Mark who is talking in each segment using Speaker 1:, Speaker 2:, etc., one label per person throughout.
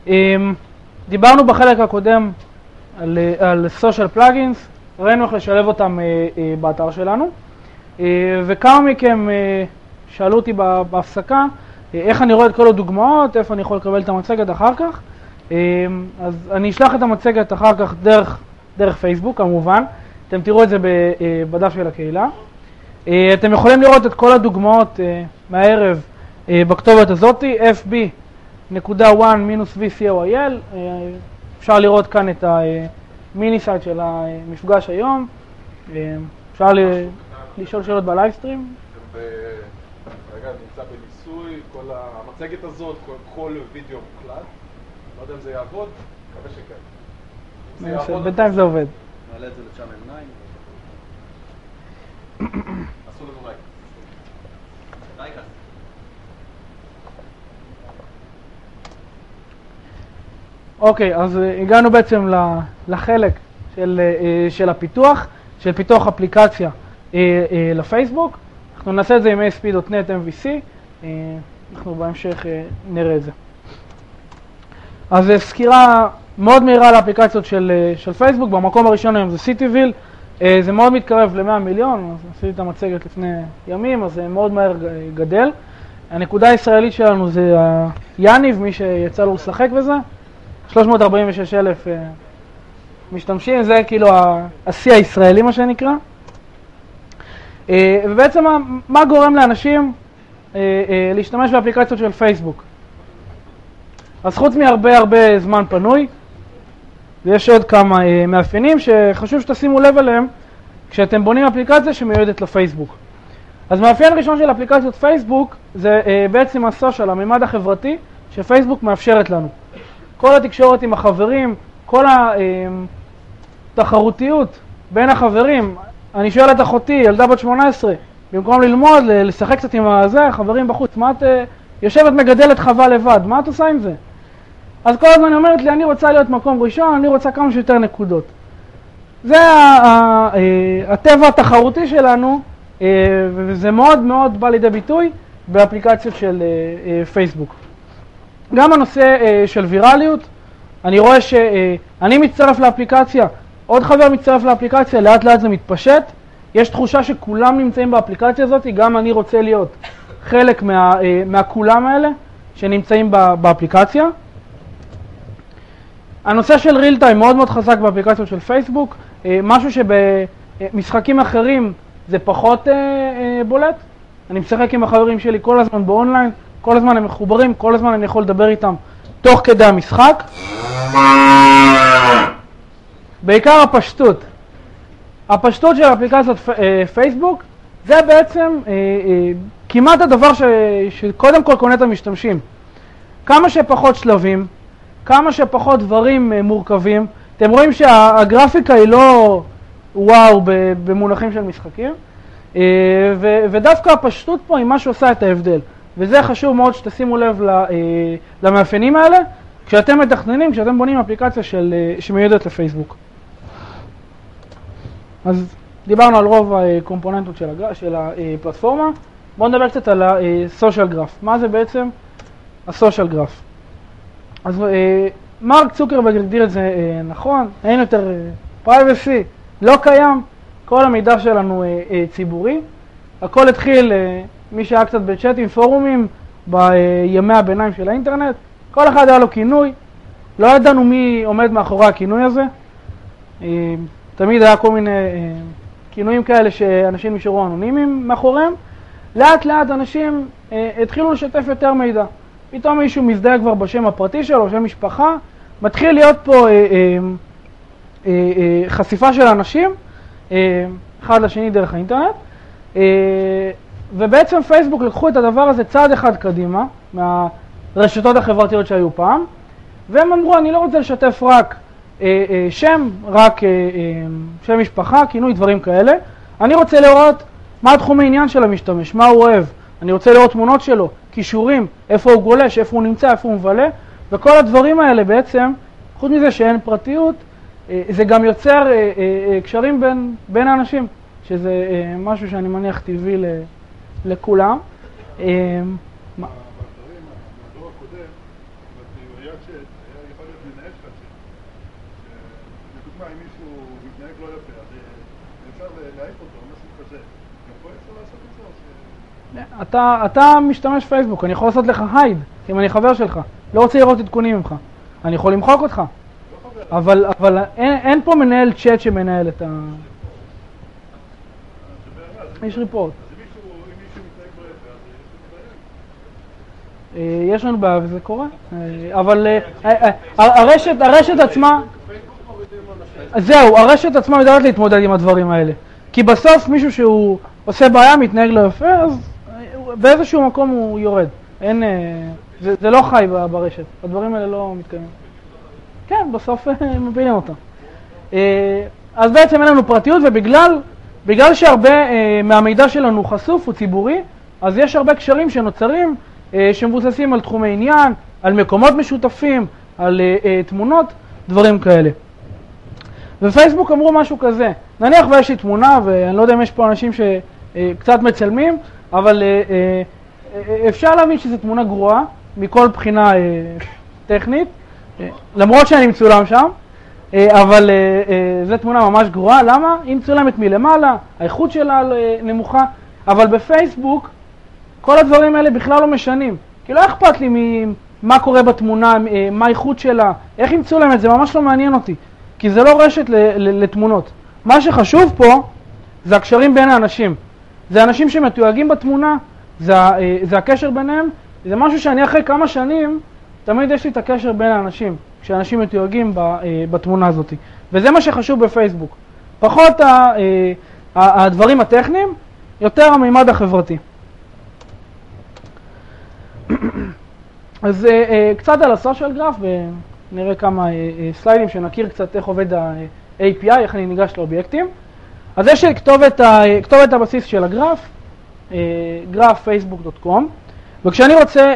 Speaker 1: דיברנו בחלק הקודם על social plugins, ראינו איך לשלב אותם באתר שלנו, וכמה מכם שאלו אותי בהפסקה איך אני רואה את כל הדוגמאות, איפה אני יכול לקבל את המצגת אחר כך. אז אני אשלח את המצגת אחר כך דרך פייסבוק כמובן, אתם תראו את זה בדף של הקהילה. אתם יכולים לראות את כל הדוגמאות מהערב בכתובת הזאת, fb.1-vcoil. אפשר לראות כאן את המיני סייט של המפגש היום. אפשר לשאול שאלות בלייבסטרים.
Speaker 2: רגע, נמצא בניסוי, כל המצגת הזאת, כל וידאו מוקלט. לא יודע אם זה יעבוד, מקווה שכן.
Speaker 1: בינתיים זה עובד.
Speaker 2: נעלה את זה לשם עיניים. עשו לנו לייק. לייקה.
Speaker 1: אוקיי, אז הגענו בעצם לחלק של הפיתוח, של פיתוח אפליקציה לפייסבוק. אנחנו נעשה את זה עם ASP.NET MVC, אנחנו בהמשך נראה את זה. אז סקירה מאוד מהירה לאפליקציות של פייסבוק. במקום הראשון היום זה CityVille, זה מאוד מתקרב ל100 מיליון, אז עשיתי את המצגת לפני ימים, אז זה מאוד מהר גדל. הנקודה הישראלית שלנו זה יניב, מי שיצא לו לשחק בזה, 346,000 משתמשים, זה כאילו השיא הישראלי מה שנקרא. ובעצם מה גורם לאנשים להשתמש באפליקציות של פייסבוק? אז חוץ מהרבה זמן פנוי, ויש עוד כמה מאפיינים שחשוב שתשימו לב אליהם כשאתם בונים אפליקציה שמיועדת לפייסבוק. אז מאפיין ראשון של אפליקציות פייסבוק זה בעצם הסושיאל, הממד החברתי שפייסבוק מאפשרת לנו. כל התקשורת עם החברים, כל התחרותיות בין החברים. אני שואל את אחותי, ילדה בת 18, במקום ללמוד, לשחק קצת עם החברים בחוץ, מה את יושבת מגדלת חווה לבד, מה את עושה עם זה? אז כל הזמן היא אומרת לי, אני רוצה להיות מקום ראשון, אני רוצה כמה שיותר נקודות. זה הטבע התחרותי שלנו, וזה מאוד מאוד בא לידי ביטוי באפליקציות של פייסבוק. גם הנושא של ויראליות, אני רואה שאני מצטרף לאפליקציה, עוד חבר מצטרף לאפליקציה, לאט לאט זה מתפשט, יש תחושה שכולם נמצאים באפליקציה הזאת, גם אני רוצה להיות חלק מהכולם האלה שנמצאים באפליקציה. הנושא של ריל טיים מאוד מאוד חזק באפליקציות של פייסבוק, משהו שבמשחקים אחרים זה פחות בולט. אני משחק עם החברים שלי כל הזמן באונליין, כל הזמן הם מחוברים, כל הזמן אני יכול לדבר איתם תוך כדי המשחק. בעיקר הפשטות. הפשטות של אפליקציות פייסבוק זה בעצם כמעט הדבר שקודם כל קונה את המשתמשים. כמה שפחות שלבים, כמה שפחות דברים מורכבים. אתם רואים שהגרפיקה היא לא וואו במונחים של משחקים, ודווקא הפשטות פה היא מה שעושה את ההבדל. וזה חשוב מאוד שתשימו לב למאפיינים האלה, כשאתם מתכננים, כשאתם בונים אפליקציה שמיועדת לפייסבוק. אז דיברנו על רוב הקומפוננטות של הפלטפורמה. בואו נדבר קצת על הסושיאל גרף. מה זה בעצם הסושיאל גרף? אז מרק צוקרברג הגדיר את זה נכון, אין יותר privacy, לא קיים, כל המידע שלנו ציבורי. הכל התחיל, מי שהיה קצת בצ'אטים, פורומים, בימי הביניים של האינטרנט, כל אחד היה לו כינוי, לא ידענו מי עומד מאחורי הכינוי הזה. תמיד היה כל מיני כינויים כאלה שאנשים נשארו אנונימיים מאחוריהם. לאט לאט אנשים התחילו לשתף יותר מידע. פתאום מישהו מזדהה כבר בשם הפרטי שלו, שם משפחה, מתחיל להיות פה חשיפה של אנשים, אחד לשני דרך האינטרנט, ובעצם פייסבוק לקחו את הדבר הזה צעד אחד קדימה, מהרשתות החברתיות שהיו פעם, והם אמרו, אני לא רוצה לשתף רק שם, רק שם משפחה, כינוי, דברים כאלה. אני רוצה לראות מה התחום העניין של המשתמש, מה הוא אוהב. אני רוצה לראות תמונות שלו, קישורים, איפה הוא גולש, איפה הוא נמצא, איפה הוא מבלה. וכל הדברים האלה בעצם, חוץ מזה שאין פרטיות, זה גם יוצר קשרים בין האנשים, שזה משהו שאני מניח טבעי לכולם.
Speaker 2: מהדור הקודם, בראיית
Speaker 3: בצ'אט, יכול להיות לנהל לך צ'אט. לדוגמה, אם מישהו מתנהג לא יפה, אז אפשר להעיף אותו, משהו כזה. גם פה אפשר לעשות את זה או ש...
Speaker 1: אתה משתמש פייסבוק, אני יכול לעשות לך הייד, אם אני חבר שלך, לא רוצה לראות עדכונים ממך. אני יכול למחוק אותך. אבל אין פה מנהל צ'אט שמנהל את ה... יש ריפורט.
Speaker 3: אז אם מישהו מתנהג לא יפה, אז יש לנו בעיה.
Speaker 1: יש לנו בעיה וזה קורה. אבל הרשת עצמה... זהו, הרשת עצמה יודעת להתמודד עם הדברים האלה. כי בסוף מישהו שהוא עושה בעיה, מתנהג לא יפה, אז באיזשהו מקום הוא יורד. זה לא חי ברשת. הדברים האלה לא מתקיימים. כן, בסוף מבינים אותם. אז בעצם אין לנו פרטיות, ובגלל שהרבה מהמידע שלנו חשוף, הוא ציבורי, אז יש הרבה קשרים שנוצרים, שמבוססים על תחומי עניין, על מקומות משותפים, על תמונות, דברים כאלה. ופייסבוק אמרו משהו כזה, נניח ויש לי תמונה, ואני לא יודע אם יש פה אנשים שקצת מצלמים, אבל אפשר להבין שזו תמונה גרועה, מכל בחינה טכנית, למרות שאני מצולם שם, אבל זו תמונה ממש גרועה. למה? היא מצולמת מלמעלה, האיכות שלה נמוכה, אבל בפייסבוק כל הדברים האלה בכלל לא משנים. כי לא אכפת לי מה קורה בתמונה, מה האיכות שלה, איך היא מצולמת, זה ממש לא מעניין אותי. כי זה לא רשת לתמונות. מה שחשוב פה זה הקשרים בין האנשים. זה אנשים שמתויגים בתמונה, זה הקשר ביניהם, זה משהו שאני אחרי כמה שנים, תמיד יש לי את הקשר בין האנשים, כשאנשים מתויגים בתמונה הזאת. וזה מה שחשוב בפייסבוק. פחות הדברים הטכניים, יותר המימד החברתי. אז קצת על הסושיאל גרף, ונראה כמה סליידים שנכיר קצת איך עובד ה-API, איך אני ניגש לאובייקטים. אז יש לי כתובת הבסיס של הגרף, graph.facebook.com, וכשאני רוצה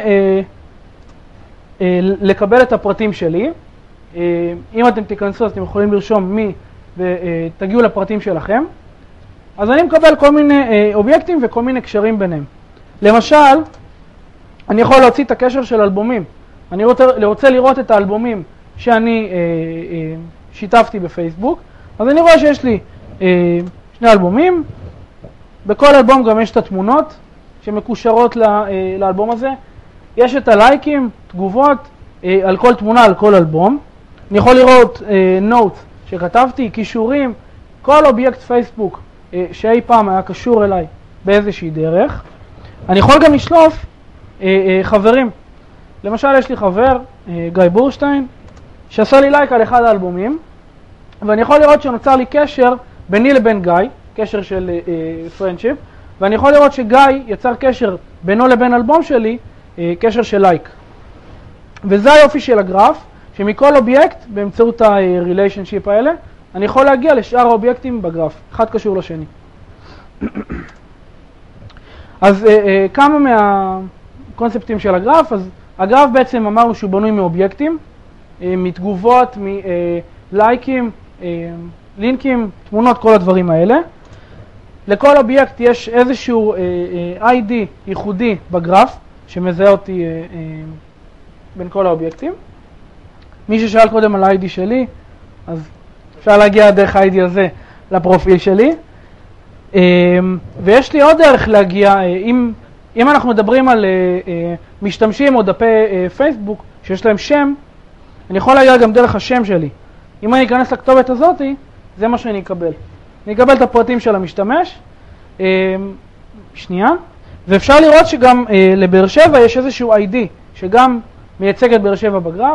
Speaker 1: לקבל את הפרטים שלי, אם אתם תיכנסו אז אתם יכולים לרשום מי ותגיעו לפרטים שלכם, אז אני מקבל כל מיני אובייקטים וכל מיני קשרים ביניהם. למשל, אני יכול להוציא את הקשר של אלבומים. אני רוצה לראות את האלבומים שאני שיתפתי בפייסבוק, אז אני רואה שיש לי שני אלבומים, בכל אלבום גם יש את התמונות שמקושרות לאלבום הזה, יש את הלייקים, תגובות על כל תמונה, על כל אלבום. אני יכול לראות נוט שכתבתי, קישורים, כל אובייקט פייסבוק שאי פעם היה קשור אליי באיזושהי דרך. אני יכול גם לשלוף חברים. למשל יש לי חבר, גיא בורשטיין, שעשה לי לייק על אחד האלבומים, ואני יכול לראות שנוצר לי קשר ביני לבין גיא, קשר של פרנדשיפ, ואני יכול לראות שגיא יצר קשר בינו לבין אלבום שלי, קשר של לייק. וזה היופי של הגרף, שמכל אובייקט, באמצעות ה-relationship האלה, אני יכול להגיע לשאר האובייקטים בגרף, אחד קשור לשני. אז כמה מהקונספטים של הגרף, אז הגרף בעצם אמרנו שהוא בנוי מאובייקטים, מתגובות, מלייקים, לינקים, תמונות, כל הדברים האלה. לכל אובייקט יש איזשהו ID ייחודי בגרף, שמזהה אותי בין כל האובייקטים. מי ששאל קודם על ה-ID שלי, אז אפשר להגיע דרך ה-ID הזה לפרופיל שלי. ויש לי עוד דרך להגיע, אם אנחנו מדברים על משתמשים או דפי פייסבוק שיש להם שם, אני יכול להגיע גם דרך השם שלי. אם אני אכנס לכתובת הזאת, זה מה שאני אקבל. אני אקבל את הפרטים של המשתמש. שנייה. ואפשר לראות שגם לבאר שבע יש איזשהו ID, שגם מייצג את באר שבע בגרף.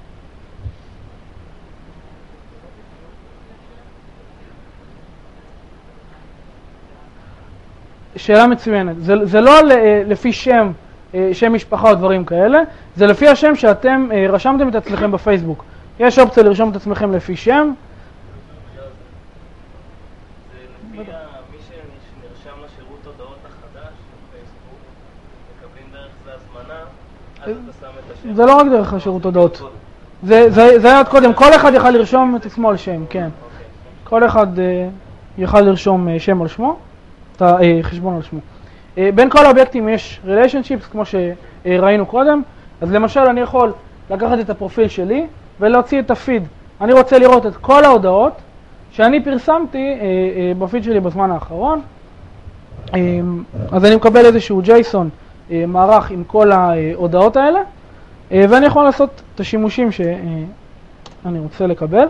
Speaker 1: שאלה מצוינת. זה לא לפי שם, שם משפחה או דברים כאלה, זה לפי השם שאתם רשמתם את עצמכם בפייסבוק. יש אופציה לרשום את עצמכם לפי שם.
Speaker 4: זה לפי מי שנרשם לשירות הודעות החדש בפייסבוק, מקבלים דרך זה הזמנה, אז אתה שם את השם.
Speaker 1: זה לא רק דרך השירות הודעות. זה היה עוד קודם, כל אחד יכל לרשום את עצמו על שם, כן. כל אחד יכל לרשום שם על שמו, את החשבון על שמו. בין כל האובייקטים יש relationships, כמו שראינו קודם. אז למשל אני יכול לקחת את הפרופיל שלי ולהוציא את הפיד. אני רוצה לראות את כל ההודעות שאני פרסמתי בפיד שלי בזמן האחרון. אז אני מקבל איזשהו ג'ייסון מערך עם כל ההודעות האלה, ואני יכול לעשות את השימושים שאני רוצה לקבל.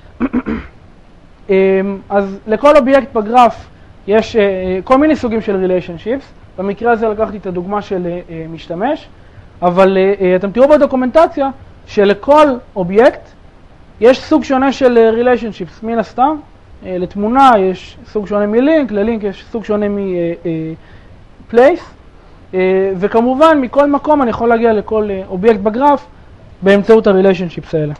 Speaker 1: אז לכל אובייקט בגרף יש כל מיני סוגים של relationships. במקרה הזה לקחתי את הדוגמה של משתמש, אבל אתם תראו בדוקומנטציה שלכל אובייקט יש סוג שונה של relationships. מן הסתם, לתמונה יש סוג שונה מלינק, ללינק יש סוג שונה מ-place, וכמובן מכל מקום אני יכול להגיע לכל אובייקט בגרף באמצעות ה-relationships האלה.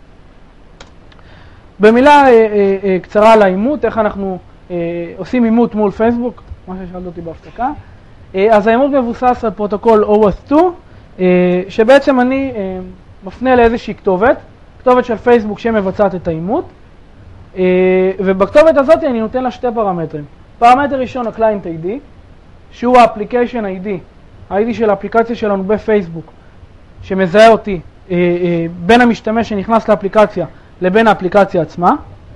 Speaker 1: במילה קצרה על האימות, איך אנחנו עושים אימות מול פייסבוק, מה ששאלת אותי בהפסקה. אז האימות מבוסס על פרוטוקול OAuth 2, שבעצם אני מפנה לאיזושהי כתובת של פייסבוק שמבצעת את האימות, ובכתובת הזאת אני נותן לה שתי פרמטרים. פרמטר ראשון, ה-Client ID, שהוא ה-Application ID, ה-ID של האפליקציה שלנו בפייסבוק, שמזהה אותי בין המשתמש שנכנס לאפליקציה לבין האפליקציה עצמה.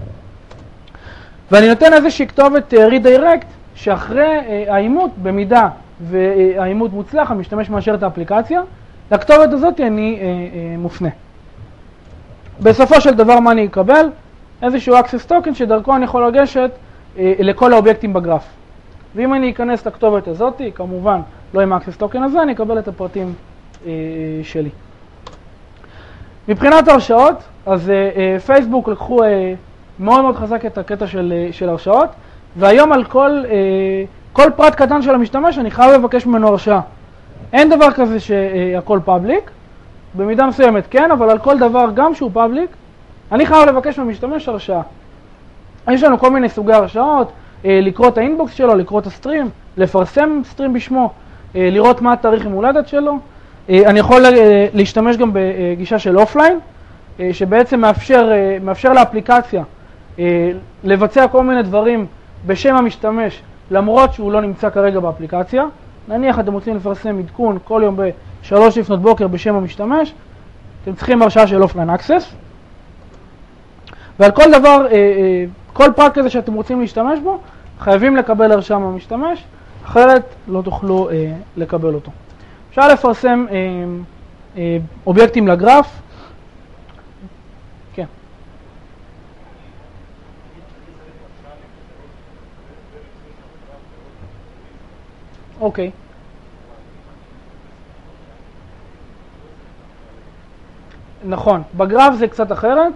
Speaker 1: ואני נותן איזושהי כתובת redirect, שאחרי האימות, במידה והאימות מוצלח, המשתמש מאשר את האפליקציה, לכתובת הזאת אני מופנה. בסופו של דבר מה אני אקבל? איזשהו access token שדרכו אני יכול לגשת לכל האובייקטים בגרף. ואם אני אכנס לכתובת הזאת, כמובן לא עם access token הזה, אני אקבל את הפרטים שלי. מבחינת הרשאות, אז פייסבוק לקחו מאוד מאוד חזק את הקטע של הרשאות, והיום על כל פרט קטן של המשתמש אני חייב לבקש ממנו הרשאה. אין דבר כזה שהכל פאבליק, במידה מסוימת כן, אבל על כל דבר גם שהוא פאבליק, אני חייב לבקש מהמשתמש הרשאה. יש לנו כל מיני סוגי הרשאות, לקרוא את האינבוקס שלו, לקרוא את הסטרים, לפרסם סטרים בשמו, לראות מה התאריך עם הולדת שלו. אני יכול להשתמש גם בגישה של אופליין, שבעצם מאפשר לאפליקציה לבצע כל מיני דברים בשם המשתמש, למרות שהוא לא נמצא כרגע באפליקציה. נניח אתם רוצים לפרסם עדכון כל יום ב-3 לפנות בוקר בשם המשתמש, אתם צריכים הרשאה של אופליין אקסס. ועל כל דבר, כל פרט כזה שאתם רוצים להשתמש בו, חייבים לקבל הרשאה מהמשתמש, אחרת לא תוכלו לקבל אותו. אפשר לפרסם אובייקטים לגרף. כן. אוקיי. נכון, בגרף זה קצת אחרת.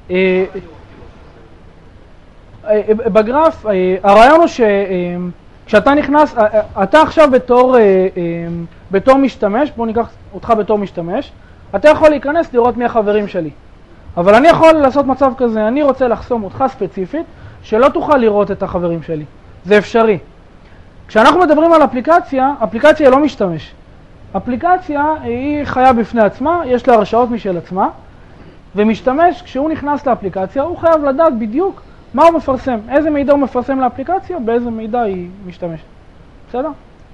Speaker 1: בגרף, הרעיון הוא שכשאתה נכנס, אתה עכשיו בתור משתמש, בוא ניקח אותך בתור משתמש, אתה יכול להיכנס לראות מי החברים שלי. אבל אני יכול לעשות מצב כזה, אני רוצה לחסום אותך ספציפית, שלא תוכל לראות את החברים שלי. זה אפשרי. כשאנחנו מדברים על אפליקציה, אפליקציה היא לא משתמש. אפליקציה היא חיה בפני עצמה, יש לה הרשאות משל עצמה, ומשתמש, כשהוא נכנס לאפליקציה, הוא חייב לדעת בדיוק מה הוא מפרסם, איזה מידע הוא מפרסם לאפליקציה, באיזה מידע היא משתמשת. בסדר?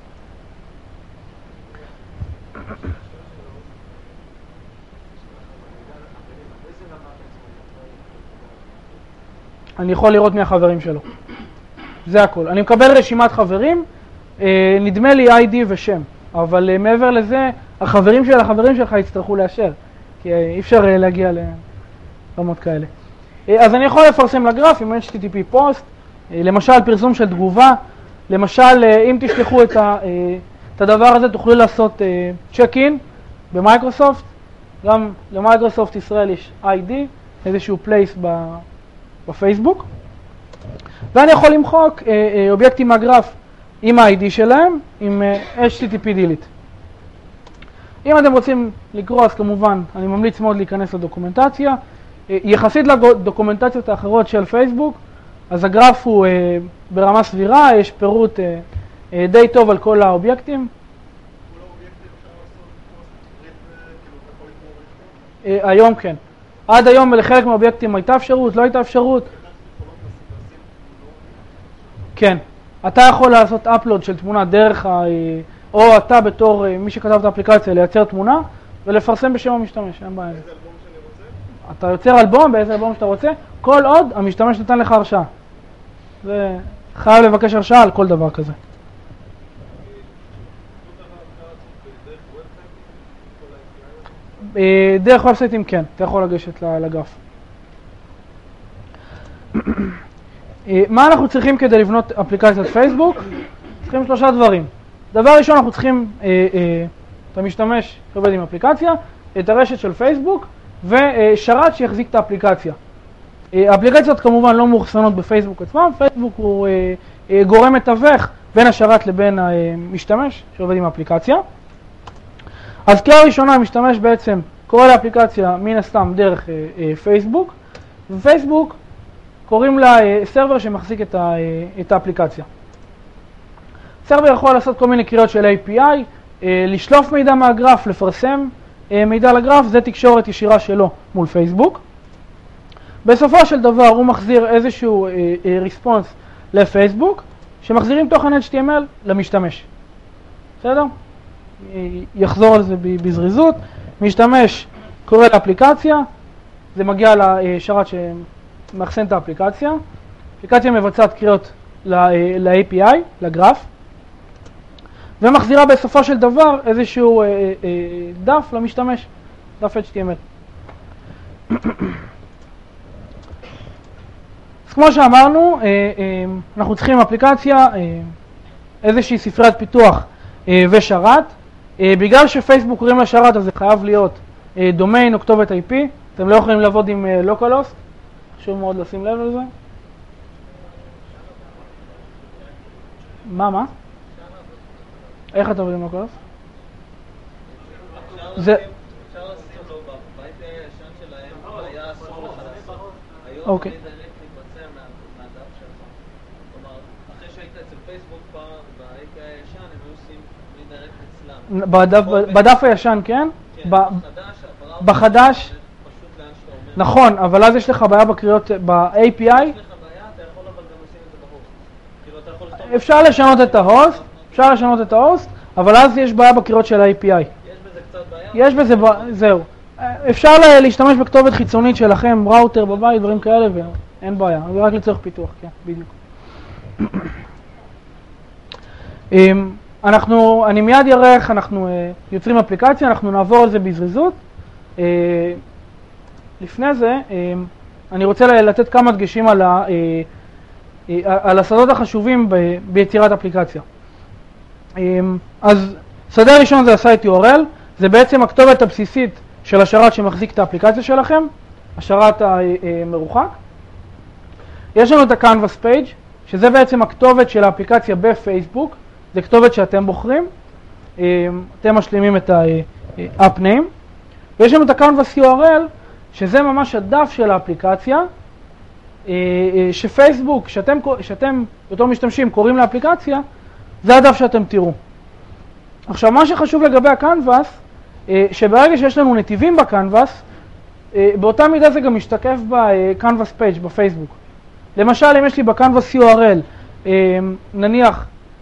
Speaker 1: אני יכול לראות מי החברים שלו. זה הכל. אני מקבל רשימת חברים, נדמה לי ID ושם, אבל מעבר לזה, החברים שלך יצטרכו לאשר, כי אי אפשר להגיע לרמות כאלה. אז אני יכול לפרסם לגרף עם HTTP פוסט, למשל פרסום של תגובה, למשל אם תשלחו את הדבר הזה תוכלו לעשות צ'ק-אין במייקרוסופט, גם למייקרוסופט ישראל יש ID, איזשהו פלייס בפייסבוק, ואני יכול למחוק אובייקטים מהגרף עם ה-ID שלהם, עם HTTP delete. אם אתם רוצים לקרוא, אז כמובן אני ממליץ מאוד להיכנס לדוקומנטציה. יחסית לדוקומנטציות האחרות של פייסבוק, אז הגרף הוא ברמה סבירה, יש פירוט די טוב על כל האובייקטים.
Speaker 3: כל האובייקטים אפשר לעשות
Speaker 1: היום כן. עד היום לחלק מהאובייקטים הייתה אפשרות, לא הייתה אפשרות. כן. אתה יכול לעשות אפלוד של תמונה דרך או אתה בתור מי שכתב את האפליקציה לייצר תמונה, ולפרסם בשם המשתמש, אין בעיה.
Speaker 3: איזה אלבום שאני רוצה?
Speaker 1: אתה יוצר אלבום באיזה אלבום שאתה רוצה, כל עוד המשתמש נתן לך הרשאה. זה חייב לבקש הרשאה על כל דבר כזה. דרך וובסייטים כן, אתה יכול לגשת לגרף. מה אנחנו צריכים כדי לבנות אפליקציית פייסבוק? צריכים 3 דברים. דבר ראשון, אנחנו צריכים את המשתמש שעובד עם אפליקציה, את הרשת של פייסבוק ושרת שיחזיק את האפליקציה. האפליקציות כמובן לא מאוחסנות בפייסבוק עצמם, פייסבוק הוא גורם מתווך בין השרת לבין המשתמש שעובד עם האפליקציה. אז קריאה ראשונה, המשתמש בעצם קורא לאפליקציה מן הסתם דרך פייסבוק, ופייסבוק קוראים לה סרבר שמחזיק את האפליקציה. סרבר יכול לעשות כל מיני קריאות של API, לשלוף מידע מהגרף, לפרסם מידע לגרף, זה תקשורת ישירה שלו מול פייסבוק. בסופו של דבר הוא מחזיר איזשהו ריספונס לפייסבוק, שמחזירים תוכן HTML למשתמש. בסדר? יחזור על זה בזריזות. משתמש קורא לאפליקציה, זה מגיע לשרת שמאחסן את האפליקציה. האפליקציה מבצעת קריאות ל-API, לגרף, ומחזירה בסופו של דבר איזשהו דף למשתמש, דף HTML. אז כמו שאמרנו, אנחנו צריכים אפליקציה, איזושהי ספריית פיתוח ושרת. בגלל שפייסבוק קוראים לשרת, אז זה חייב להיות דומיין או כתובת IP. אתם לא יכולים לעבוד עם localhost, חשוב מאוד לשים לב לזה. מה? איך אתה עובד עם localhost? זה...
Speaker 4: אפשר לשים לו ב-IP הישן שלהם, היה אסור לך לעשות. היום
Speaker 1: אוקיי.
Speaker 4: אני דיירקט מתבצע מהדף שלך. כלומר, אחרי שהיית אצל פייסבוק פעם, ב-IP הישן, הם היו עושים מדיירקט אצלם.
Speaker 1: בדף הישן, כן?
Speaker 4: כן,
Speaker 1: בחדש.
Speaker 4: פשוט לאן שאתה אומר.
Speaker 1: נכון, אבל אז יש לך בעיה בקריאות ב-API.
Speaker 4: יש לך בעיה, אתה יכול אבל גם לשים את זה בהוסט. כאילו, אתה יכול לכתוב...
Speaker 1: אפשר לשנות את ההוסט, אבל אז יש בעיה בקריאות של ה-API.
Speaker 4: יש בזה קצת בעיה?
Speaker 1: יש בזה, זהו. אפשר להשתמש בכתובת חיצונית שלכם, ראוטר בבית, דברים כאלה, ואין בעיה. זה רק לצורך פיתוח, כן, בדיוק. אני מיד אראה איך אנחנו יוצרים אפליקציה, אנחנו נעבור על זה בזריזות. לפני זה, אני רוצה לתת כמה דגשים על השדות החשובים ביצירת אפליקציה. אז שדה ראשון זה ה-site URL, זה בעצם הכתובת הבסיסית של השרת שמחזיק את האפליקציה שלכם, השרת המרוחק. יש לנו את ה-Canvas page, שזה בעצם הכתובת של האפליקציה בפייסבוק, זה כתובת שאתם בוחרים, אתם משלימים את ה-app name. ויש לנו את ה-Canvas URL, שזה ממש הדף של האפליקציה, שפייסבוק, שאתם בתור משתמשים קוראים לאפליקציה, זה הדף שאתם תראו. עכשיו, מה שחשוב לגבי ה-Canvas, שברגע שיש לנו נתיבים ב-Canvas, באותה מידה זה גם משתקף ב-Canvas page בפייסבוק. למשל, אם יש לי ב-Canvas URL, נניח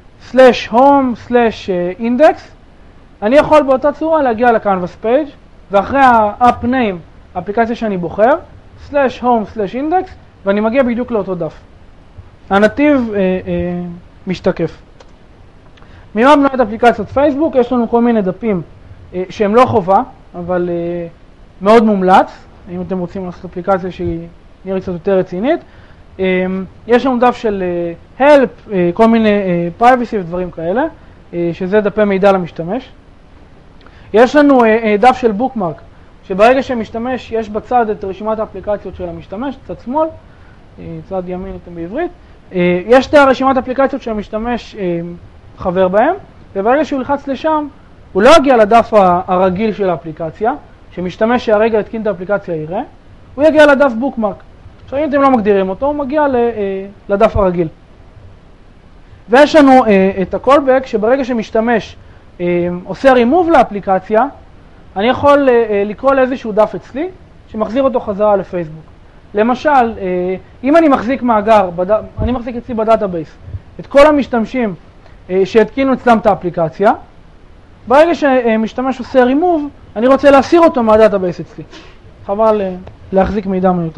Speaker 1: /home/index, אני יכול באותה צורה להגיע ל-Canvas page, ואחרי ה-app name, האפליקציה שאני בוחר, /home/index, ואני מגיע בדיוק לאותו דף. הנתיב משתקף. ממה בנוית אפליקציית פייסבוק? יש לנו כל מיני דפים שהם לא חובה, אבל מאוד מומלץ, אם אתם רוצים לעשות אפליקציה שהיא נראית קצת יותר רצינית. יש לנו דף של help, כל מיני privacy ודברים כאלה, שזה דפי מידע למשתמש. יש לנו דף של bookmark, שברגע שמשתמש יש בצד את רשימת האפליקציות של המשתמש, צד שמאל, צד ימין אתם בעברית. יש את הרשימת האפליקציות שהמשתמש חבר בהם, וברגע שהוא ילחץ לשם, הוא לא יגיע לדף הרגיל של האפליקציה, שמשתמש שהרגע התקין את האפליקציה יראה, הוא יגיע לדף bookmark. עכשיו אם אתם לא מגדירים אותו, הוא מגיע לדף הרגיל. ויש לנו את ה-callback, שברגע שמשתמש עושה remove לאפליקציה, אני יכול לקרוא לאיזשהו דף אצלי, שמחזיר אותו חזרה לפייסבוק. למשל, אם אני מחזיק מאגר, אני מחזיק אצלי בדאטאבייס, את כל המשתמשים שהתקינו אצלם את האפליקציה, ברגע שמשתמש עושה remove, אני רוצה להסיר אותו מהדאטאבייס אצלי. חבל להחזיק מידע מיותר.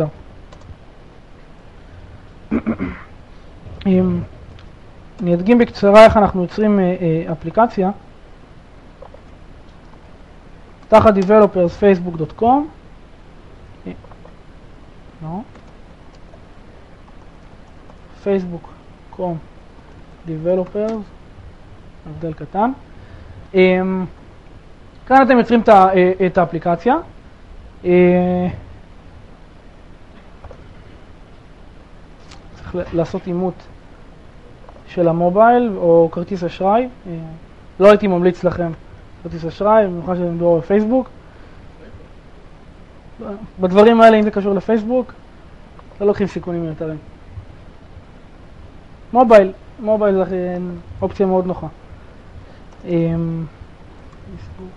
Speaker 1: אני אדגים בקצרה איך אנחנו יוצרים אפליקציה. תחת developers facebook.com. facebook.com developers, הבדל קטן. כאן אתם יוצרים את האפליקציה. צריך לעשות אימות של המובייל או כרטיס אשראי. לא הייתי ממליץ לכם כרטיס אשראי, במיוחד שאתם מדובר בפייסבוק. בדברים האלה, אם זה קשור לפייסבוק, לא לוקחים סיכונים מיותרים. מובייל זה אופציה מאוד נוחה. פייסבוק.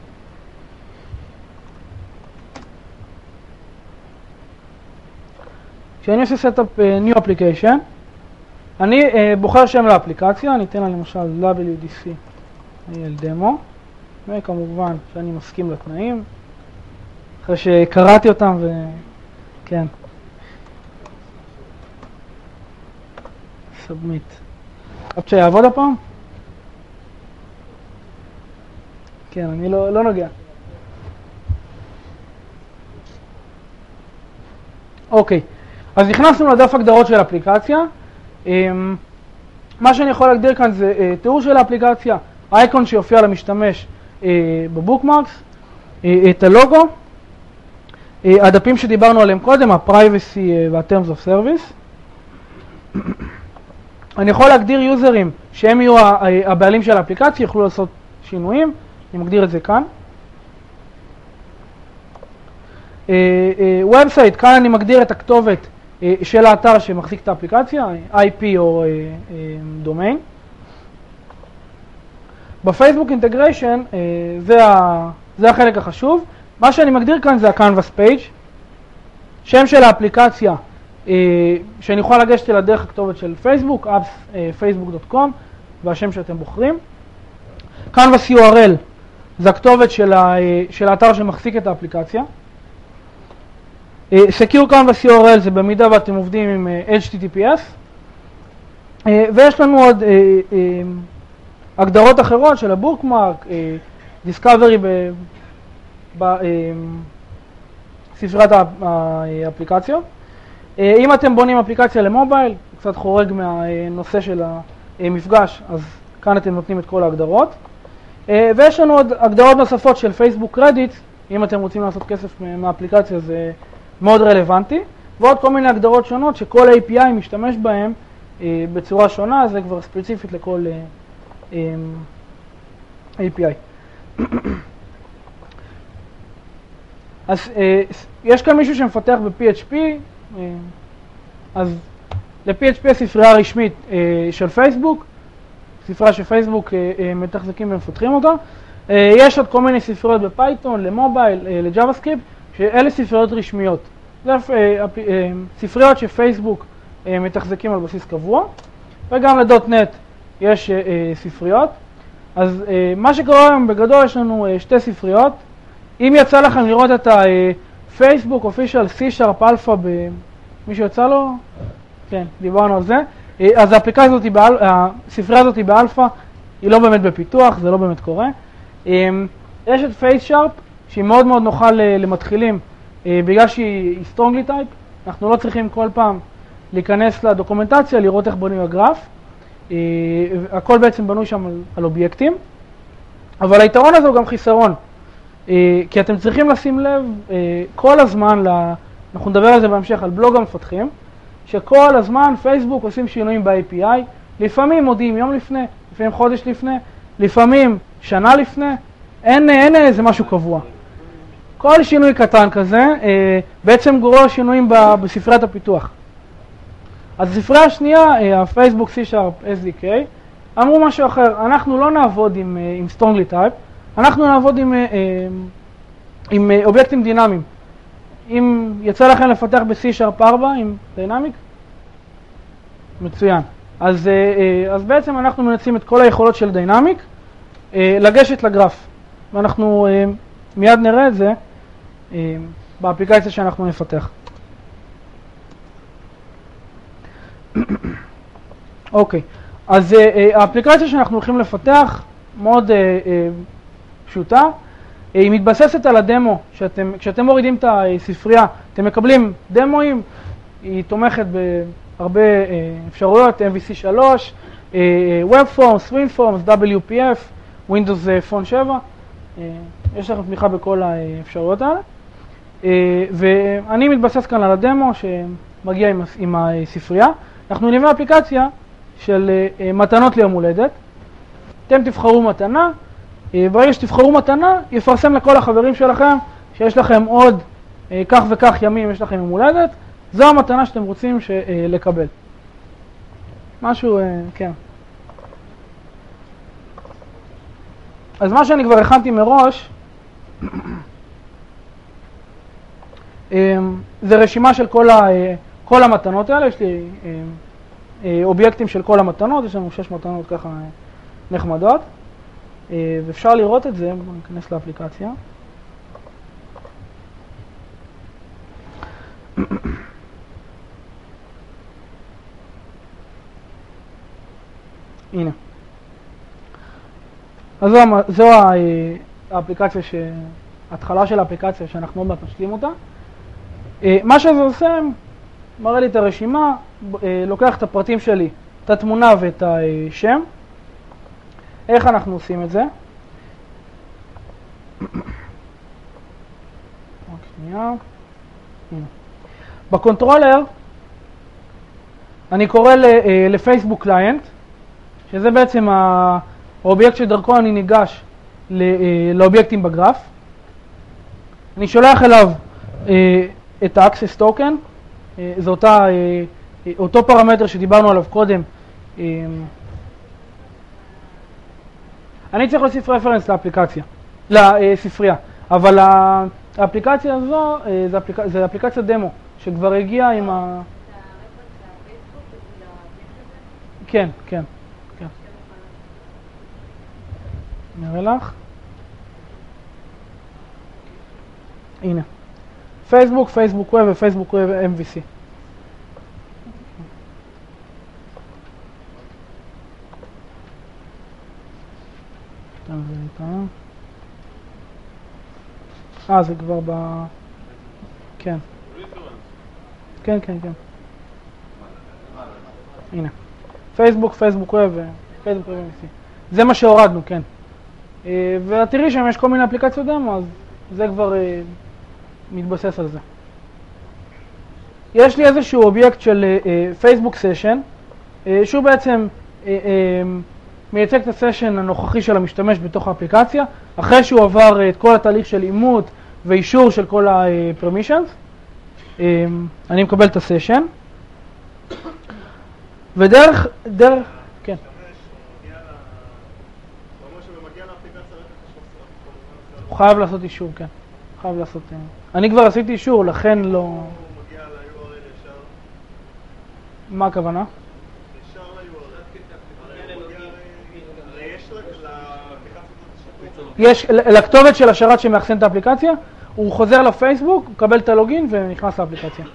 Speaker 1: כשאני עושה setup new application, אני בוחר שם לאפליקציה, אני אתן לה למשל WDC demo, וכמובן שאני מסכים לתנאים, אחרי שקראתי אותם וכן. סאבמיט. קפצ'ה יעבוד הפעם? כן, אני לא נוגע. אוקיי, אז נכנסנו לדף הגדרות של האפליקציה. מה שאני יכול להגדיר כאן זה תיאור של האפליקציה, האייקון שיופיע למשתמש בבוקמרקס, את הלוגו, הדפים שדיברנו עליהם קודם, ה-Privacy וה-Terms of Service. אני יכול להגדיר יוזרים שהם יהיו הבעלים של האפליקציה, יוכלו לעשות שינויים, אני מגדיר את זה כאן. Website, כאן אני מגדיר את הכתובת של האתר שמחזיק את האפליקציה, IP או דומיין. בפייסבוק אינטגריישן, זה החלק החשוב. מה שאני מגדיר כאן זה ה-Canvas page, שם של האפליקציה, שאני יכול לגשת אליה דרך הכתובת של פייסבוק, apps.facebook.com, והשם שאתם בוחרים. Canvas URL, זה הכתובת של האתר שמחזיק את האפליקציה. Secure Canvas URL זה במידה ואתם עובדים עם HTTPS. ויש לנו עוד הגדרות אחרות של הבוקמרק, Discovery בספריית האפליקציות. אם אתם בונים אפליקציה למובייל, קצת חורג מהנושא של המפגש, אז כאן אתם נותנים את כל ההגדרות. ויש לנו עוד הגדרות נוספות של פייסבוק קרדיט, אם אתם רוצים לעשות כסף מהאפליקציה זה מאוד רלוונטי, ועוד כל מיני הגדרות שונות שכל API משתמש בהם בצורה שונה, זה כבר ספציפית לכל API. אז יש כאן מישהו שמפתח ב-PHP, אז ל-PHP הספרייה הרשמית של פייסבוק, ספרייה שפייסבוק מתחזקים ומפתחים אותה. יש עוד כל מיני ספריות בפייתון, למובייל, לג'אווה-סקריפט, שאלה ספריות רשמיות. זה ספריות שפייסבוק מתחזקים על בסיס קבוע, וגם לדוט-נט יש ספריות. אז מה שקורה היום בגדול, יש לנו שתי ספריות. אם יצא לכם לראות את הפייסבוק אופישל C# אלפא, מישהו יצא לו? כן, דיברנו על זה. אז האפליקציה הזאת, הספרייה הזאת היא באלפא, היא לא באמת בפיתוח, זה לא באמת קורה. יש את FaceSharp, שהיא מאוד מאוד נוחה למתחילים, בגלל שהיא strongly type, אנחנו לא צריכים כל פעם להיכנס לדוקומנטציה, לראות איך בונים הגרף. הכל בעצם בנוי שם על אובייקטים, אבל היתרון הזה הוא גם חיסרון, כי אתם צריכים לשים לב כל הזמן, אנחנו נדבר על זה בהמשך, על בלוג המפתחים, שכל הזמן פייסבוק עושים שינויים ב-API, לפעמים מודיעים יום לפני, לפעמים חודש לפני, לפעמים שנה לפני, אין איזה משהו קבוע. כל שינוי קטן כזה בעצם גורר שינויים בספריית הפיתוח. אז הספרייה השנייה, הפייסבוק C# SDK, אמרו משהו אחר, אנחנו לא נעבוד עם strongly type, אנחנו נעבוד עם אובייקטים דינמיים. אם יצא לכם לפתח ב-C# 4 עם דינמיק, מצוין. אז בעצם אנחנו מנצלים את כל היכולות של דינמיק, לגשת לגרף. ואנחנו מיד נראה את זה באפליקציה שאנחנו נפתח. אוקיי, אז האפליקציה שאנחנו הולכים לפתח מאוד פשוטה. היא מתבססת על הדמו, כשאתם מורידים את הספרייה, אתם מקבלים דמואים, היא תומכת בהרבה אפשרויות, MVC 3, WebForms, WinForms, WPF, Windows Phone 7, יש לכם תמיכה בכל האפשרויות האלה. ואני מתבסס כאן על הדמו שמגיע עם הספרייה. אנחנו נבנה אפליקציה של מתנות ליום הולדת. אתם תבחרו מתנה, ברגע שתבחרו מתנה, יפרסם לכל החברים שלכם שיש לכם עוד כך וכך ימים, יש לכם יום הולדת, זו המתנה שאתם רוצים לקבל. משהו, כן. אז מה שאני כבר הכנתי מראש, זה רשימה של כל המתנות האלה, יש לי אובייקטים של כל המתנות, יש לנו 6 מתנות ככה נחמדות, ואפשר לראות את זה, בואו ניכנס לאפליקציה. הנה. אז זו האפליקציה, ההתחלה של האפליקציה שאנחנו עוד מעט נשלים אותה. מה שזה עושה, מראה לי את הרשימה, לוקח את הפרטים שלי, את התמונה ואת השם. איך אנחנו עושים את זה? רק שנייה. בקונטרולר אני קורא לפייסבוק קליינט, שזה בעצם האובייקט שדרכו אני ניגש לאובייקטים בגרף. אני שולח אליו את ה-access token, זה אותו פרמטר שדיברנו עליו קודם. אני צריך להוסיף רפרנס לאפליקציה, לספרייה, אבל האפליקציה הזו זה אפליקציה דמו שכבר הגיעה עם ה... כן, כן, כן. נראה לך. הנה. פייסבוק, פייסבוק ווב ופייסבוק ווב MVC. זה כבר ב... כן. כן, כן, כן. הנה. פייסבוק, פייסבוק ווב ופייסבוק ווב MVC. זה מה שהורדנו, כן. ותראי שם יש כל מיני אפליקציות דמו, אז זה כבר מתבסס על זה. יש לי איזשהו אובייקט של פייסבוק סשן, שהוא בעצם מייצג את הסשן הנוכחי של המשתמש בתוך האפליקציה, אחרי שהוא עבר את כל התהליך של אימות ואישור של כל ה-permissions. אני מקבל את הסשן, ודרך, כן. הוא חייב לעשות אישור, כן. חייב לעשות... אני כבר עשיתי אישור, לכן לא...
Speaker 3: הוא מגיע ל-URL ישר.
Speaker 1: מה הכוונה?
Speaker 3: ישר ל-URL. הרי יש
Speaker 1: יש, לכתובת של השרת שמאחסן את האפליקציה, הוא חוזר לפייסבוק, מקבל את הלוגין ונכנס לאפליקציה.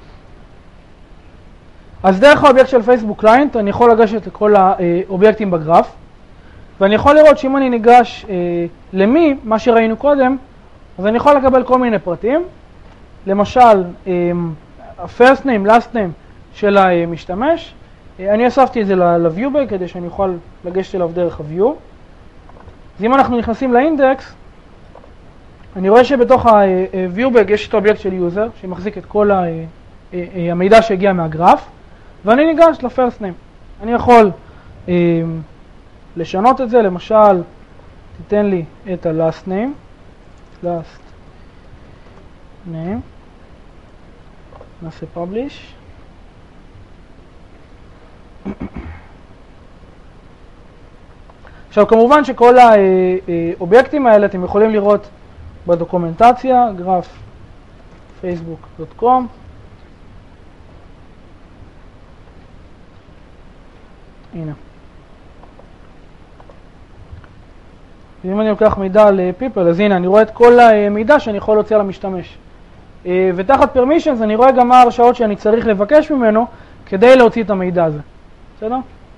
Speaker 1: אז דרך האובייקט של פייסבוק קליינט, אני יכול לגשת לכל האובייקטים בגרף, ואני יכול לראות שאם אני ניגש למי, מה שראינו קודם, אז אני יכול לקבל כל מיני פרטים, למשל, ה-first name, last name של המשתמש. אני אספתי את זה ל-viewbag כדי שאני אוכל לגשת אליו דרך ה-view. אז אם אנחנו נכנסים לאינדקס, אני רואה שבתוך ה-viewbag יש את האובייקט של user, שמחזיק את כל המידע שהגיע מהגרף, ואני ניגש ל-first name. אני יכול לשנות את זה, למשל, תיתן לי את ה-last name. last name, נעשה publish. עכשיו כמובן שכל האובייקטים האלה אתם יכולים לראות בדוקומנטציה, גרף facebook.com. הנה. אם אני לוקח מידע על people, אז הנה, אני רואה את כל המידע שאני יכול להוציא על המשתמש. ותחת permissions אני רואה גם מה ההרשאות שאני צריך לבקש ממנו כדי להוציא את המידע הזה. בסדר?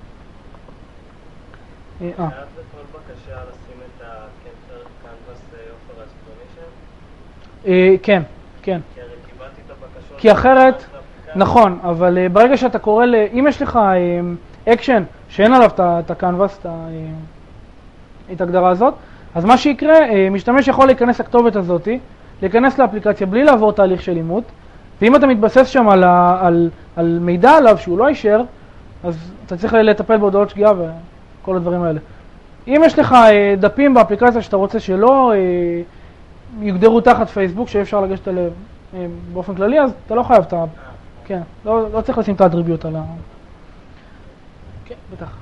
Speaker 4: חייב בכל בקשה לשים את ה-canvas offer as permission?
Speaker 1: כן, כן.
Speaker 4: כי הרי קיבלתי את הבקשות...
Speaker 1: כי אחרת, נכון, אבל ברגע שאתה קורא אם יש לך אקשן שאין עליו את ה-canvas, את ההגדרה הזאת, אז מה שיקרה, משתמש יכול להיכנס לכתובת הזאת, להיכנס לאפליקציה בלי לעבור תהליך של אימות, ואם אתה מתבסס שם על מידע עליו שהוא לא יישר, אז אתה צריך לטפל בהודעות שגיאה וכל הדברים האלה. אם יש לך דפים באפליקציה שאתה רוצה שלא יוגדרו תחת פייסבוק, שאפשר לגשת אליהם באופן כללי, אז אתה לא חייב את ה... כן, לא צריך לשים את האטריביוט על ה... כן, בטח.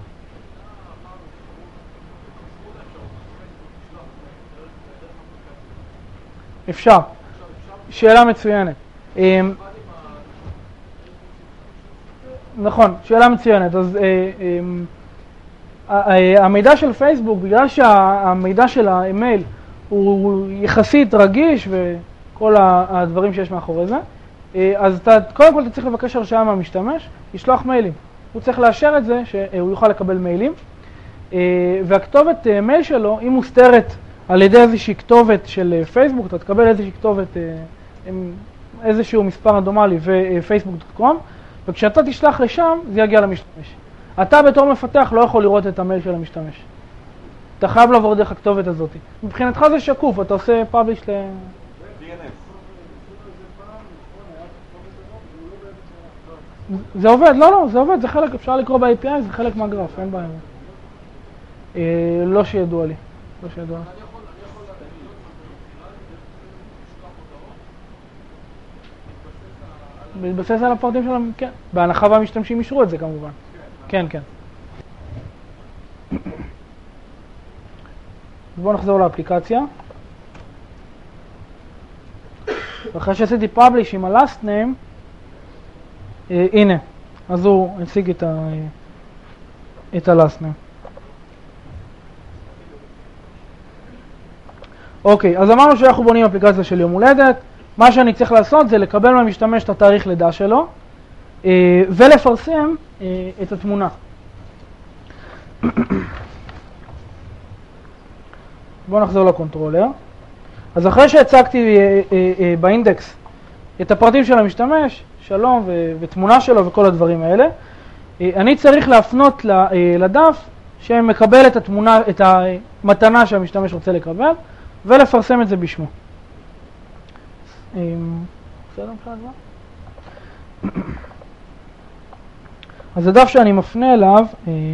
Speaker 1: אפשר. שאלה מצוינת. נכון, שאלה מצוינת. אז המידע של פייסבוק, בגלל שהמידע של האימייל הוא יחסית רגיש וכל הדברים שיש מאחורי זה, אז קודם כל אתה צריך לבקש הרשאה מהמשתמש, לשלוח מיילים. הוא צריך לאשר את זה שהוא יוכל לקבל מיילים, והכתובת מייל שלו היא מוסתרת על ידי איזושהי כתובת של פייסבוק, אתה תקבל איזושהי כתובת עם איזשהו מספר רנדומלי ו-facebook.com, וכשאתה תשלח לשם זה יגיע למשתמש. אתה בתור מפתח לא יכול לראות את המייל של המשתמש. אתה חייב לעבור דרך הכתובת הזאת. מבחינתך זה שקוף, אתה עושה פאבליש זה עובד, לא, זה עובד, זה חלק, אפשר לקרוא ב-API, זה חלק מהגרף, אין בעיה. לא שידוע לי, לא שידוע לי. מתבסס על הפרטים שלהם, כן. בהנחה והמשתמשים ישרו את זה כמובן. כן, כן. בואו נחזור לאפליקציה. אחרי שעשיתי publish עם ה-last name, הנה, אז הוא הציג את ה-last name. אוקיי, אז אמרנו שאנחנו בונים אפליקציה של יום הולדת. מה שאני צריך לעשות זה לקבל מהמשתמש את התאריך לידה שלו, ולפרסם את התמונה. בואו נחזור לקונטרולר. אז אחרי שהצגתי באינדקס את הפרטים של המשתמש, שלום ותמונה שלו וכל הדברים האלה, אני צריך להפנות לדף שמקבל את התמונה, את המתנה שהמשתמש רוצה לקבל, ולפרסם את זה בשמו. בסדר מבחינת מה? אז הדף שאני מפנה אליו,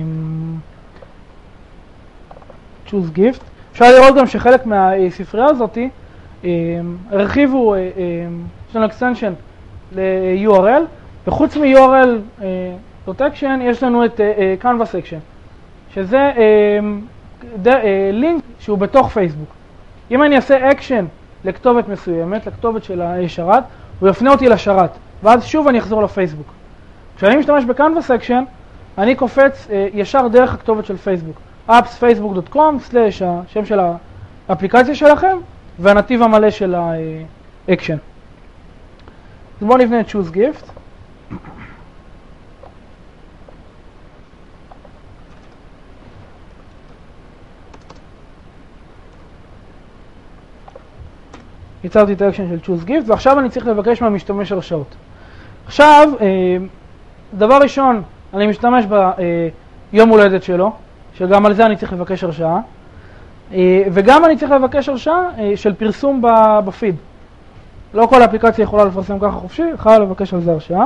Speaker 1: choose gift, אפשר לראות גם שחלק מהספרייה הזאת, הרחיבו, יש לנו extension ל-URL, וחוץ מ-URL protection יש לנו את canvas section, שזה לינק שהוא בתוך פייסבוק. אם אני אעשה action לכתובת מסוימת, לכתובת של השרת, הוא יפנה אותי לשרת, ואז שוב אני אחזור לפייסבוק. כשאני משתמש ב-canvas section, אני קופץ ישר דרך הכתובת של פייסבוק. apps.facebook.com/ השם של האפליקציה שלכם, והנתיב המלא של האקשן. אז בואו נבנה את choose gift. ייצרתי את האקשן של choose gift, ועכשיו אני צריך לבקש מהמשתמש הרשאות. עכשיו, דבר ראשון, אני משתמש ביום הולדת שלו, שגם על זה אני צריך לבקש הרשאה, וגם אני צריך לבקש הרשאה של פרסום בפיד. לא כל האפליקציה יכולה לפרסם ככה חופשי, יכולה לבקש על זה הרשאה.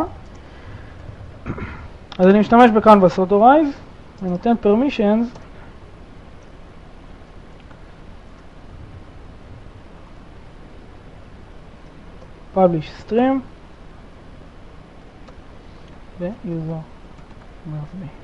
Speaker 1: אז אני משתמש ב-Canvas Authorize, ונותן permissions, publish stream, ו-user must be.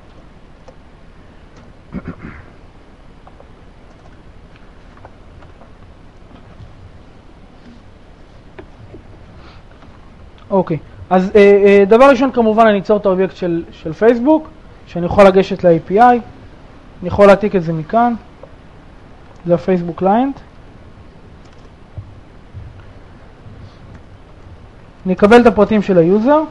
Speaker 1: אוקיי, אז דבר ראשון כמובן אני אצור את האובייקט של פייסבוק, שאני יכול לגשת ל-API, אני יכול להעתיק את זה מכאן, זה הפייסבוק קליינט. אני אקבל את הפרטים של היוזר.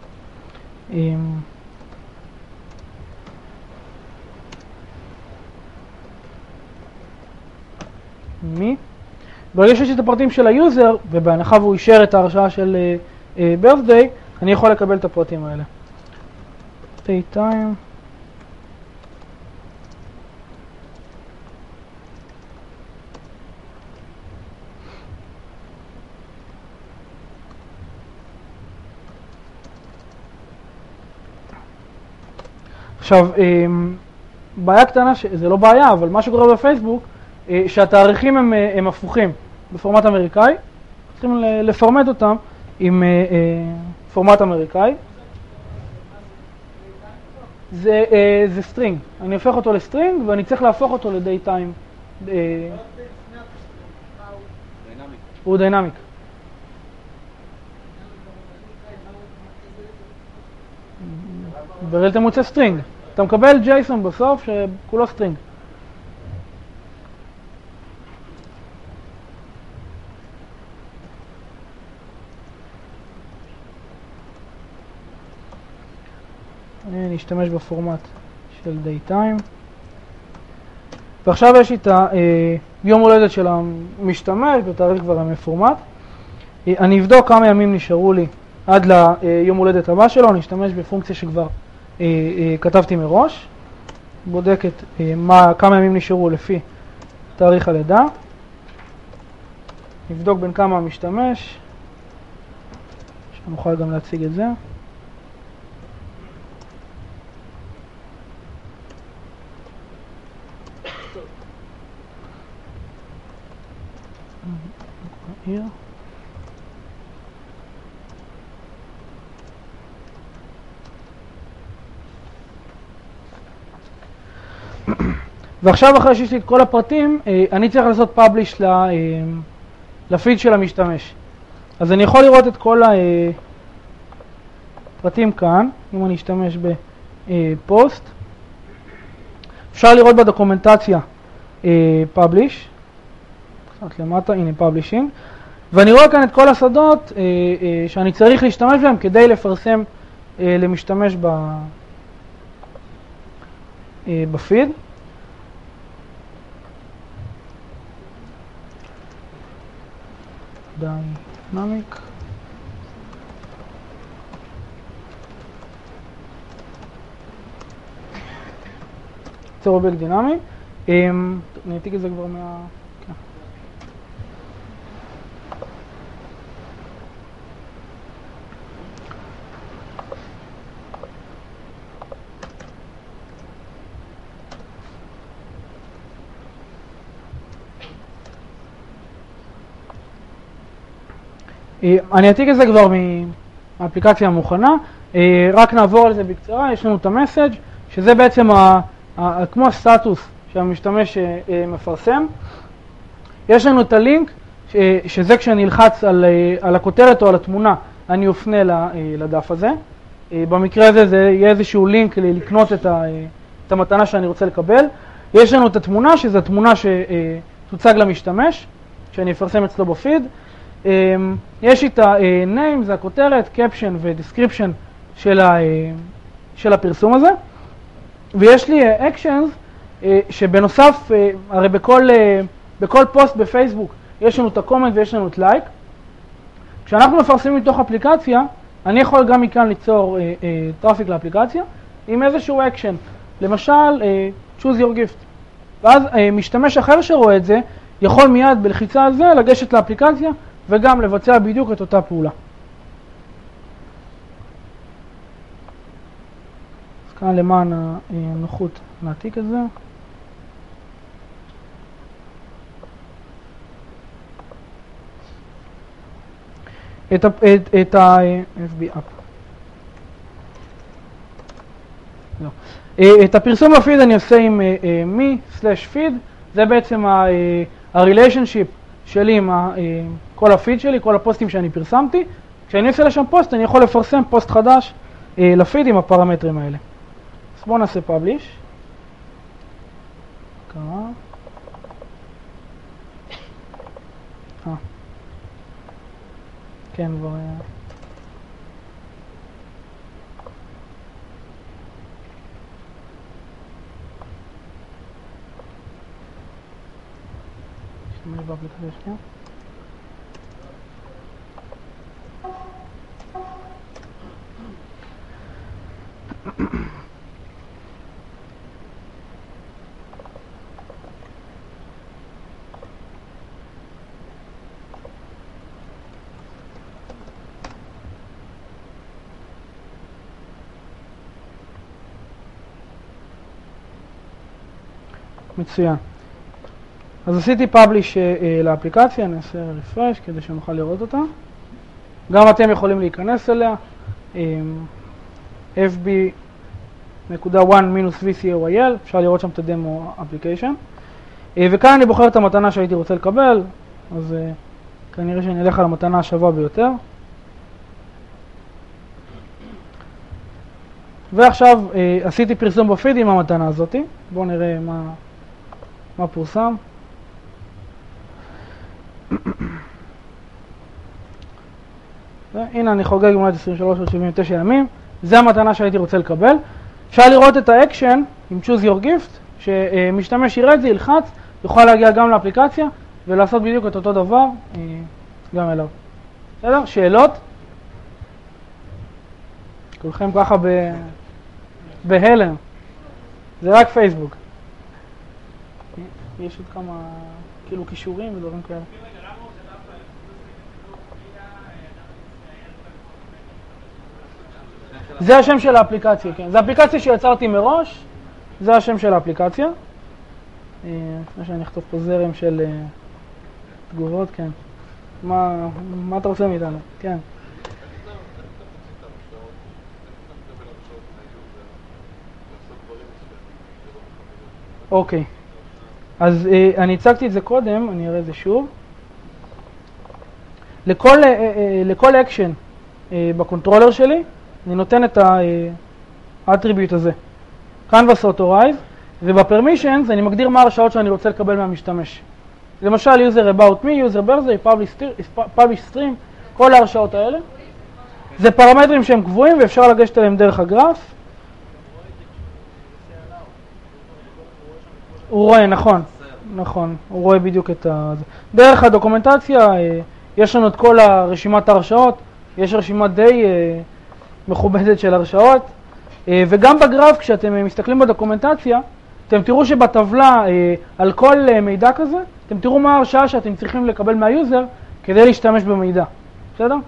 Speaker 1: ברגע שיש את הפרטים של היוזר, ובהנחה והוא אישר את ההרשאה של birthday, אני יכול לקבל את הפרטים האלה. Date time. עכשיו, בעיה קטנה, זה לא בעיה, אבל מה שקורה בפייסבוק, שהתאריכים הם הפוכים בפורמט אמריקאי, צריכים לפרמט אותם עם פורמט אמריקאי. זה סטרינג, אני הופך אותו לסטרינג ואני צריך להפוך אותו לדיי טיים. הוא דיינמיק. בריל אתה מוצא סטרינג, אתה מקבל ג'ייסון בסוף שכולו סטרינג. נשתמש בפורמט של daytime. ועכשיו יש לי את יום הולדת של המשתמש, בתאריך כבר המפורמט. אני אבדוק כמה ימים נשארו לי עד ליום הולדת הבא שלו, אני אשתמש בפונקציה שכבר כתבתי מראש. בודקת כמה ימים נשארו לפי תאריך הלידה. נבדוק בין כמה המשתמש, שנוכל גם להציג את זה. here. ועכשיו אחרי שיש לי את כל הפרטים, אני צריך לעשות פאבליש לפיד של המשתמש. אז אני יכול לראות את כל הפרטים כאן, אם אני אשתמש בפוסט. אפשר לראות בדוקומנטציה פאבליש. קצת למטה, הנה פאבלישינג. ואני רואה כאן את כל השדות שאני צריך להשתמש בהם כדי לפרסם למשתמש בפיד. דינמיק. יוצר אובייקט דינמי. אני אעתיק את זה כבר מה... אני אעתיק את זה כבר מהאפליקציה המוכנה, רק נעבור על זה בקצרה. יש לנו את המסאג' שזה בעצם כמו הסטטוס שהמשתמש מפרסם. יש לנו את הלינק שזה כשאני אלחץ על הכותרת או על התמונה אני אופנה לדף הזה. במקרה הזה זה יהיה איזשהו לינק לקנות את המתנה שאני רוצה לקבל. יש לנו את התמונה שזו התמונה שתוצג למשתמש שאני אפרסם אצלו בפיד. יש את ה-name, זה הכותרת, caption ו-description של הפרסום הזה. ויש לי actions שבנוסף, הרי בכל פוסט בפייסבוק יש לנו את ה-comment ויש לנו את like. כשאנחנו מפרסמים מתוך אפליקציה, אני יכול גם מכאן ליצור טראפיק לאפליקציה עם איזשהו action. למשל, choose your gift. ואז משתמש אחר שרואה את זה, יכול מיד בלחיצה על זה לגשת לאפליקציה וגם לבצע בדיוק את אותה פעולה. אז כאן למען הנוחות נעתיק את זה. את ה-FB App. לא. את הפרסום בפיד אני עושה עם me/feed, זה בעצם ה-relationship שלי עם כל הפיד שלי, כל הפוסטים שאני פרסמתי. כשאני עושה לשם פוסט, אני יכול לפרסם פוסט חדש לפיד עם הפרמטרים האלה. אז בואו נעשה פאבליש. כן, כבר... נשתמש באפליקציה שנייה. מצוין. אז עשיתי פאבליש לאפליקציה, אני אעשה רפרש כדי שנוכל לראות אותה. גם אתם יכולים להיכנס אליה. fb.1-vcoil, אפשר לראות שם את הדמו אפליקיישן. וכאן אני בוחר את המתנה שהייתי רוצה לקבל, אז כנראה שאני אלך על המתנה השווה ביותר. ועכשיו עשיתי פרסום בפיד עם המתנה הזאת. בואו נראה מה פורסם. הנה אני חוגג במועד 23 עוד 79 ימים. זה המתנה שהייתי רוצה לקבל. אפשר לראות את האקשן עם choose your gift, שמשתמש יראה את זה, ילחץ, יוכל להגיע גם לאפליקציה ולעשות בדיוק את אותו דבר גם אליו. בסדר? שאלות? כולכם ככה בהלם. זה רק פייסבוק. יש עוד כמה כאילו קישורים ודברים כאלה. זה השם של האפליקציה, כן. זה אפליקציה שיצרתי מראש, זה השם של האפליקציה. לפני שאני אכתוב פה זרם של תגובות, כן. מה אתה רוצה מאיתנו? כן. אוקיי. אז אני הצגתי את זה קודם, אני אראה את זה שוב. לכל אקשן בקונטרולר שלי, אני נותן את האטריביוט הזה. Canvas Authorize, ובפרמישנס אני מגדיר מה הרשאות שאני רוצה לקבל מהמשתמש. למשל, user about me, user birthday, publish stream, כל ההרשאות האלה. זה פרמטרים שהם קבועים ואפשר לגשת אליהם דרך הגרף. הוא רואה, נכון, הוא רואה בדיוק את זה. דרך הדוקומנטציה יש לנו את כל רשימת ההרשאות, יש רשימה די מכובדת של הרשאות, וגם בגרף כשאתם מסתכלים בדוקומנטציה, אתם תראו שבטבלה על כל מידע כזה, אתם תראו מה ההרשאה שאתם צריכים לקבל מהיוזר כדי להשתמש במידע, בסדר?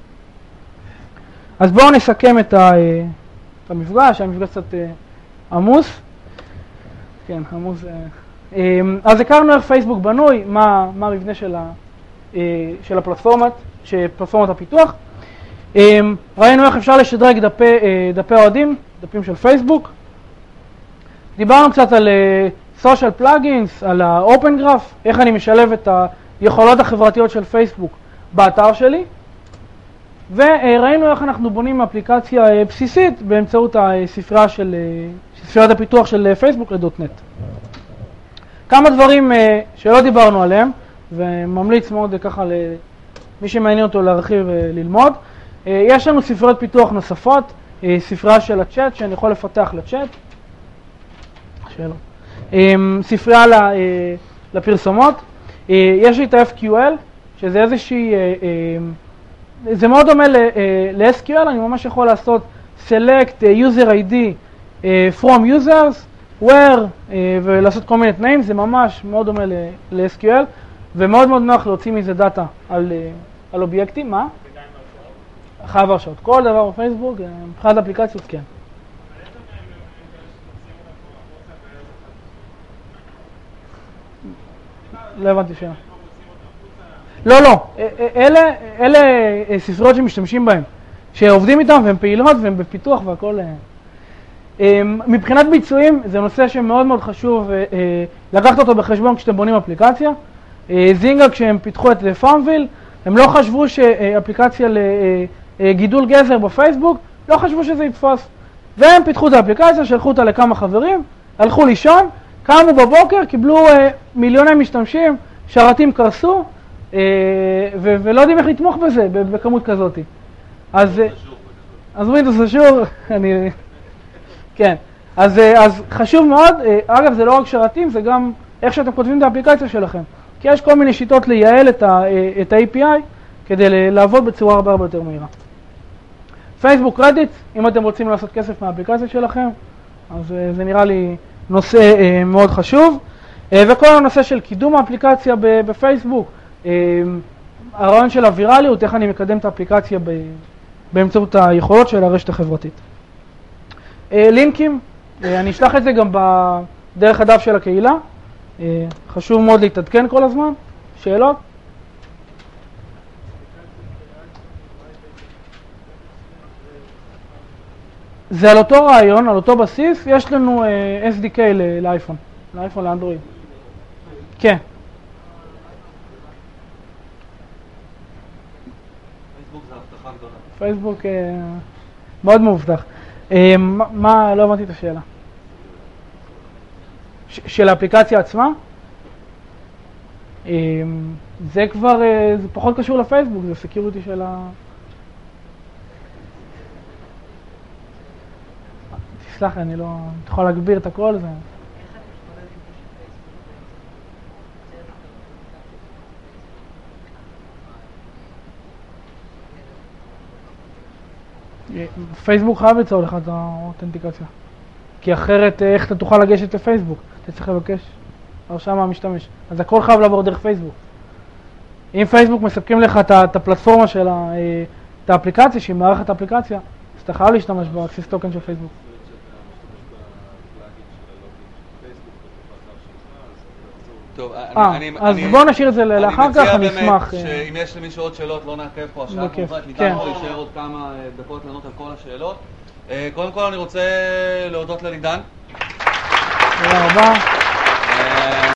Speaker 1: אז בואו נסכם את המפגש, המפגש קצת עמוס. כן, עמוס. אז הכרנו איך פייסבוק בנוי, מה המבנה של פלטפורמת הפיתוח. ראינו איך אפשר לשדרג דפי אוהדים, דפים של פייסבוק. דיברנו קצת על social plugins, על ה-open graph, איך אני משלב את היכולות החברתיות של פייסבוק באתר שלי. וראינו איך אנחנו בונים אפליקציה בסיסית באמצעות ספריית הפיתוח של פייסבוק לדוט-נט. כמה דברים שלא דיברנו עליהם, וממליץ מאוד ככה למי שמעניין אותו להרחיב ללמוד. יש לנו ספריות פיתוח נוספות, ספרייה של הצ'אט שאני יכול לפתח לצ'אט. ספרייה לפרסומות. יש לי את ה-FQL, שזה איזושהי, זה מאוד דומה ל-SQL, אני ממש יכול לעשות select user ID from users, where, ולעשות כל מיני תנאים, זה ממש מאוד דומה ל-SQL, ומאוד מאוד נוח להוציא מזה דאטה על אובייקטים. מה? חייב הרשאות. כל דבר בפייסבוק, מבחינת אפליקציות, כן. לא הבנתי שאלה. לא. אלה ספריות שמשתמשים בהן, שעובדים איתם והם פעילות והם בפיתוח והכל. מבחינת ביצועים, זה נושא שמאוד מאוד חשוב לקחת אותו בחשבון כשאתם בונים אפליקציה. זינגה, כשהם פיתחו את פארמוויל, הם לא חשבו שאפליקציה לגידול גזר בפייסבוק, לא חשבו שזה יתפוס. והם פיתחו את האפליקציה, שלחו אותה לכמה חברים, הלכו לישון, קמו בבוקר, קיבלו מיליוני משתמשים, שרתים קרסו, ולא יודעים איך לתמוך בזה, בכמות כזאת. אז ווינדוס אז'ור, כן. אז חשוב מאוד, אגב זה לא רק שרתים, זה גם איך שאתם כותבים את האפליקציה שלכם. כי יש כל מיני שיטות לייעל את ה-API כדי לעבוד בצורה הרבה יותר מהירה. פייסבוק רדיט, אם אתם רוצים לעשות כסף מהאפליקציה שלכם, אז זה נראה לי נושא מאוד חשוב. וכל הנושא של קידום האפליקציה בפייסבוק, הרעיון של הווירליות, איך אני מקדם את האפליקציה באמצעות היכולות של הרשת החברתית. לינקים, אני אשלח את זה גם בדרך הדף של הקהילה. חשוב מאוד להתעדכן כל הזמן. שאלות? זה על אותו רעיון, על אותו בסיס. יש לנו SDK לאייפון, לאנדרואיד. כן.
Speaker 5: פייסבוק זה הבטחה גדולה.
Speaker 1: פייסבוק מאוד מאובטח. מה, לא הבנתי את השאלה. של האפליקציה עצמה? זה כבר, זה פחות קשור לפייסבוק, זה סקיוריטי של תסלח לי, אני לא... אתה יכול להגביר את הכל, זה... פייסבוק חייב ליצור לך את האותנטיקציה. כי אחרת, איך אתה תוכל לגשת לפייסבוק? אתה צריך לבקש הרשאה מהמשתמש. אז הכל חייב לעבור דרך פייסבוק. אם פייסבוק מספקים לך את הפלטפורמה של את האפליקציה, שהיא מערכת האפליקציה, אז אתה חייב להשתמש באקסס טוקן של פייסבוק.
Speaker 5: טוב,
Speaker 1: אז בואו נשאיר את זה לאחר כך, אני אשמח.
Speaker 5: שאם יש למישהו עוד שאלות, לא נעכב פה השעה כמובן, ניתן פה להישאר עוד כמה דקות לענות על כל השאלות. קודם כל אני רוצה להודות ללידן.
Speaker 1: תודה רבה.